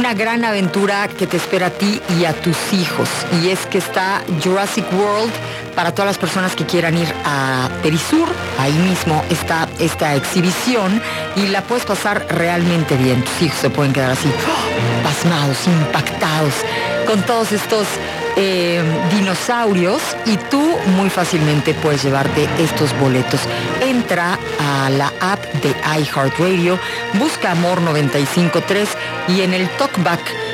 una gran aventura que te espera a ti y a tus hijos. Y es que está Jurassic World para todas las personas que quieran ir a Perisur. Ahí mismo está esta exhibición y la puedes pasar realmente bien. Tus hijos se pueden quedar así, pasmados, impactados con todos estos dinosaurios, y tú muy fácilmente puedes llevarte estos boletos. Entra a la app de iHeartRadio, busca Amor 95.3 y en el talkback